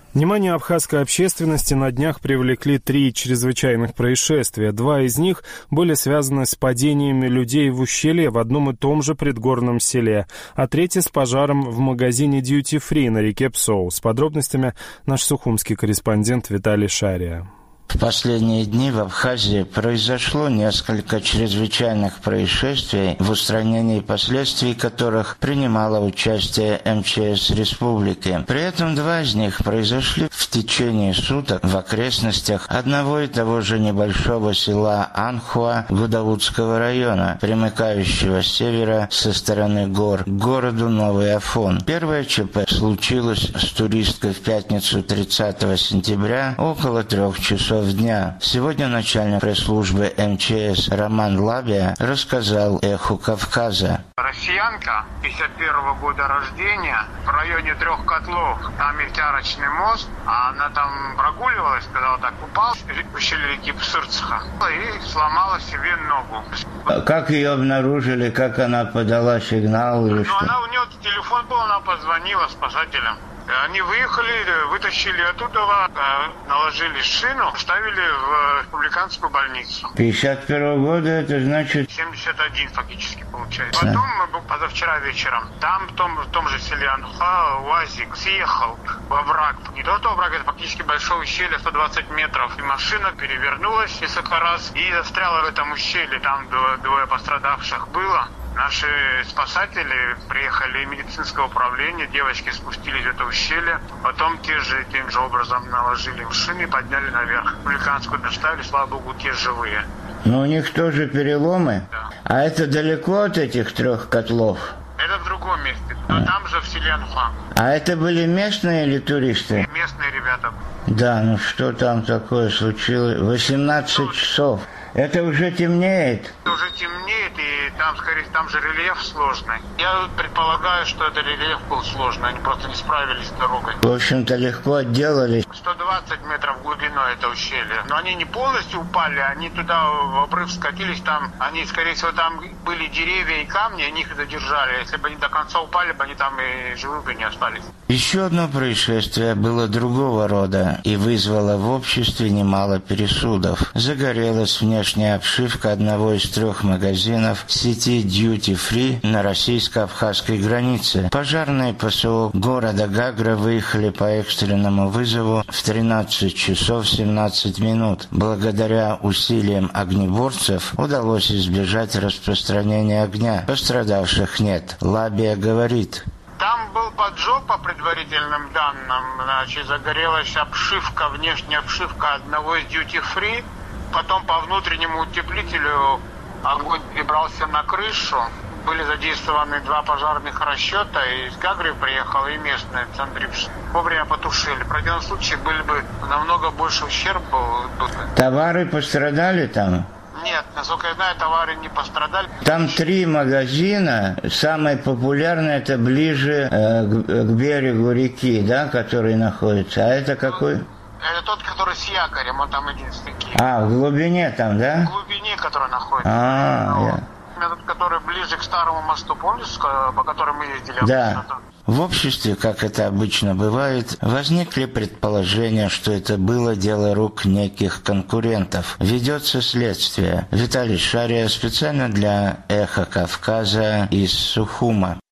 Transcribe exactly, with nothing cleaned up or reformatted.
Внимание абхазской общественности на днях привлекли три чрезвычайных происшествия. Два из них были связаны с падениями людей в ущелье в одном и том же предгорном селе, а третье с пожаром в магазине Duty Free на реке Псоу. С подробностями наш сухумский корреспондент Виталий Шария. В последние дни в Абхазии произошло несколько чрезвычайных происшествий, в устранении последствий которых принимало участие эм че эс республики. При этом два из них произошли в течение суток в окрестностях одного и того же небольшого села Анхуа Гудаутского района, примыкающего с севера со стороны гор к городу Новый Афон. Первое ЧП случилось с туристкой в пятницу тридцатого сентября около трех часов дня. Сегодня начальник пресс-службы эм че эс Роман Лабия рассказал «Эху Кавказа». Россиянка пятьдесят первого года рождения в районе Трех Котлов. Там есть арочный мост, а она там прогуливалась, когда вот так упала в ущелье реки Псырцха и сломала себе ногу. Как ее обнаружили, как она подала сигнал или ну, что? Она, у нее телефон был, она позвонила спасателям. Они выехали, вытащили оттуда, наложили шину, вставили в республиканскую больницу. пятьдесят первого года, это значит... семьдесят один фактически получается. Потом мы был позавчера вечером. Там, в том, в том же селе Анха, УАЗик съехал во враг. Не тот овраг, это фактически большое ущелье, сто двадцать метров. И машина перевернулась несколько раз и застряла в этом ущелье. Там двое, двое пострадавших было. Наши спасатели приехали из медицинского управления, девочки спустились в это ущелье, потом те же, тем же образом наложили им шины и подняли наверх. Республиканскую доставили, слава богу, те живые. Но у них тоже переломы? Да. А это далеко от этих трех котлов? Это в другом месте, но а. там же в селе Анха. А это были местные или туристы? Местные ребята. Да, ну что там такое случилось? восемнадцать часов. Это уже темнеет. Уже темнеет, и там, скорее, там же рельеф сложный. Я предполагаю, что это рельеф был сложный, они просто не справились с дорогой. В общем-то, легко отделались. сто двадцать метров глубиной это ущелье. Но они не полностью упали, они туда в обрыв скатились, там, они, скорее всего, там были деревья и камни, они их задержали. Если бы они до конца упали, бы они там и живы бы не остались. Еще одно происшествие было другого рода и вызвало в обществе немало пересудов. Загорелась внешняя обшивка одного из трех магазинов сети Duty Free на российско-абхазской границе. Пожарные ПСО города Гагра выехали по экстренному вызову в тринадцать часов семнадцать минут. Благодаря усилиям огнеборцев удалось избежать распространения огня. Пострадавших нет. Лабия говорит: там был поджог, по предварительным данным. Значит, загорелась обшивка, внешняя обшивка одного из Duty Free. Потом по внутреннему утеплителю огонь перебрался на крышу. Были задействованы два пожарных расчета. Из Гагры приехал и местный Цандрипш. Вовремя потушили. В противном случае были бы намного больше ущерб был. Товары пострадали там? Нет, насколько я знаю, товары не пострадали. Там три магазина. Самый популярный это ближе э, к, к берегу реки, да, который находится. А это какой? Это тот, который с якорем, он там единственный. А, в глубине там, да? В глубине, который находится. А, ну, я... Этот, который ближе к старому мосту, помнишь, по которому мы ездили? Да. В обществе, как это обычно бывает, возникли предположения, что это было дело рук неких конкурентов. Ведется следствие. Виталий Шария специально для «Эха Кавказа» из Сухума.